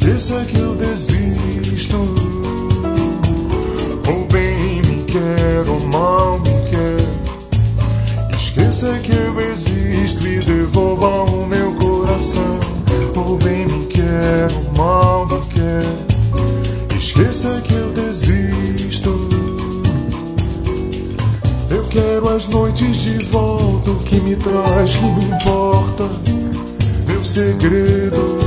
Esqueça que eu desisto. Ou bem me quer, ou mal me quer. Esqueça que eu existo e devolva o meu coração. Ou bem me quer, ou mal me quer. Esqueça que eu desisto. Eu quero as noites de volta, o que me traz, que me importa. Meus segredos,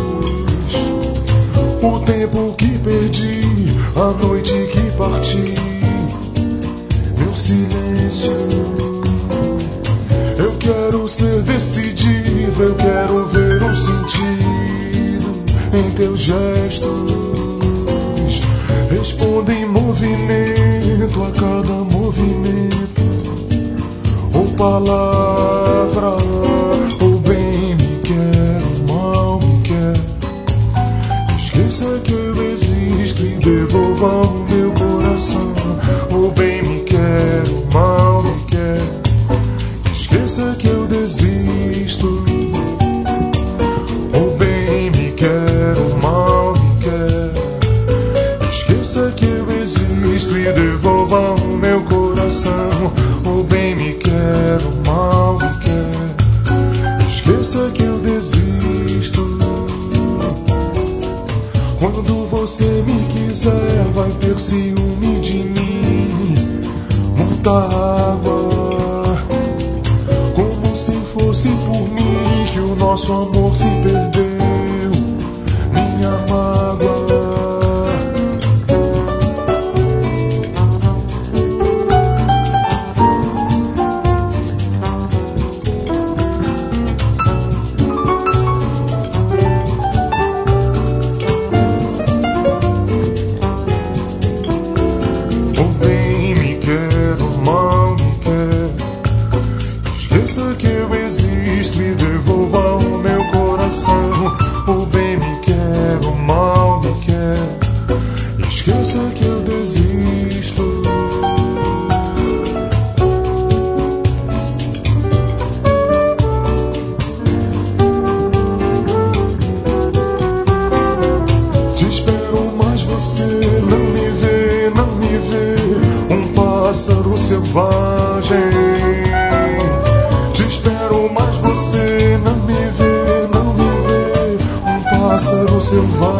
o tempo que perdi, a noite que parti, meu silêncio. Eu quero ser decidido, eu quero ver um sentido em teus gestos. Responda em movimento a cada movimento, ou palavra, ou bem me quer, ou mal me quer. Esqueça que eu existo e devolva o meu coração. Ou bem me quer, ou mal me quer. Esqueça que eu desisto. Ou bem me quer, ou mal me quer. Esqueça que eu existo e devolva o meu coração. Ou bem me quer, ou mal me quer. Esqueça que eu desisto. Quando você me quiser, vai ter ciúme de mim. Muita água, como se fosse por mim que o nosso amor se perdeu. Minha mágoa. Esqueça que eu existo e devolva o meu coração. O bem me quer, o mal me quer. Esqueça que eu desisto. Te espero, mas você não me vê, não me vê. Um pássaro selvagem. Te espero, mas você não me vê, não me vê. Um pássaro selvagem.